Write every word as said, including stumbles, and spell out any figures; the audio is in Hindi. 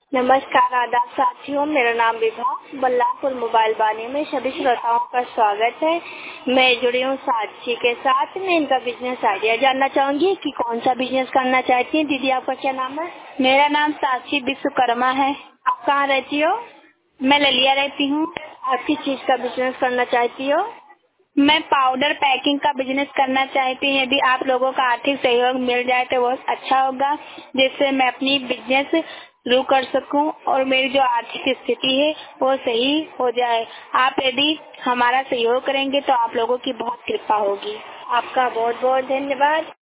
नमस्कार आदाब साथियों, मेरा नाम विभा बल्लापुर मोबाइल बानी में सभी श्रोताओं का स्वागत है। मैं जुड़ी हूँ साक्षी के साथ। मैं इनका बिजनेस आइडिया जानना चाहूंगी कि कौन सा बिजनेस करना चाहती हैं। दीदी आपका क्या नाम है? मेरा नाम साक्षी विश्वकर्मा है। आप कहाँ रहती हो? मैं ललिया रहती हूँ। आप किस चीज का बिजनेस करना चाहती हो? मैं पाउडर पैकिंग का बिजनेस करना चाहती हूँ। यदि आप लोगों का आर्थिक सहयोग मिल जाए तो बहुत अच्छा होगा, जिससे मैं अपनी बिजनेस शुरू कर सकूं और मेरी जो आर्थिक स्थिति है वो सही हो जाए। आप यदि हमारा सहयोग करेंगे तो आप लोगों की बहुत कृपा होगी। आपका बहुत बहुत धन्यवाद।